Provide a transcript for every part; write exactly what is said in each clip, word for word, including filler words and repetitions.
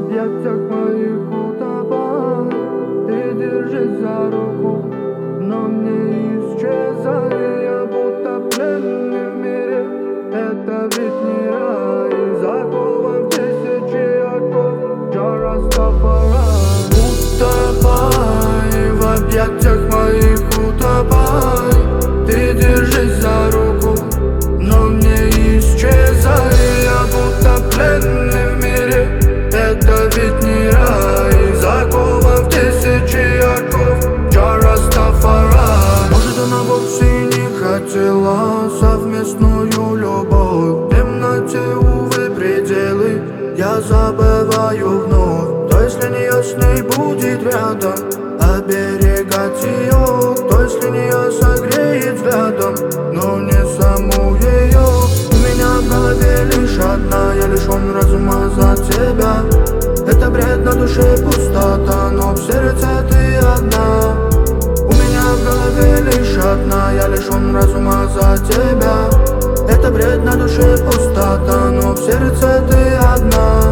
объятиях моих утопай. Ты держись за руку, но не исчезай. Я будто пленный в мире, это ведь не рай. Закован в тысячи оков, Джа Растафарай. Утопай, в объятиях моих утопай. Ты держись за руку, но не исчезай. Я будто пленный в мире, это ведь не рай. Закован в тысячи оков, Джа Растафарай. Может, она вовсе и не хотела совместную любовь. В темноте, увы, пределы я забываю вновь. Кто, если не я с ней будет рядом, оберегать ее? Кто, если не я согреет взглядом, но не саму ее? У меня в голове лишь одна, я лишён разума за тебя. Это бред, на душе пустота, но в сердце ты одна. У меня в голове лишь одна, я лишён разума за тебя. Это бред, на душе пустота, но в сердце ты одна.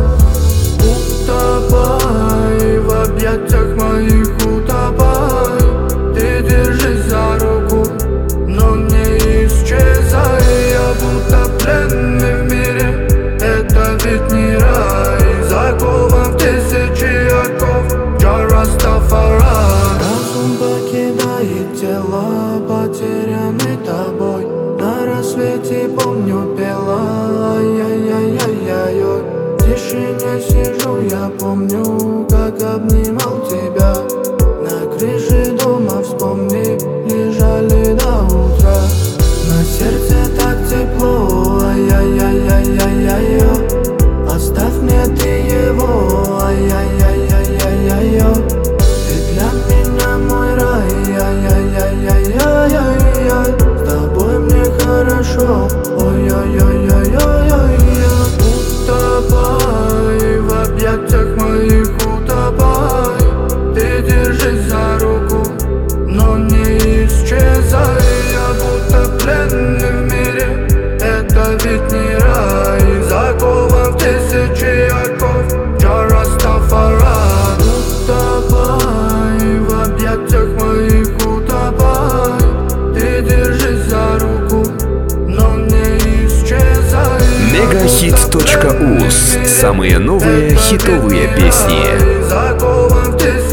Утопай, в объятиях моих утопай. Ты держись за руку, но не исчезай. Я будто пленный в мире, это ведь не рай. Закован в тысячи оков, Джа Растафарай. Разум покидает тело, потерянный тобой. На рассвете, помню, пела ай-яй-яй-яй-яй. В тишине сижу, я помню, как обнимал тебя. На крыше дома, вспомни, лежали до утра. На сердце так тепло, ай-яй-яй-яй-яй-яй. Оставь мне ты его, ай-яй-яй-яй-яй-яй. Ты для меня мой рай, ай-яй-яй-яй-яй-яй. С тобой мне хорошо, ой-ой-ой-ой-ой-ой. Утопай, в объятиях моих утопай. Ты держись за руку, но не исчезай. Я будто пленный в мире, это ведь не рай. Закован в тысячи оков, Джа Растафарай. Утопай, в объятиях моих утопай. Ты держись за руку, но не исчезай. Мегахит точка уз. Самые новые хитовые песни. Закован в тысячи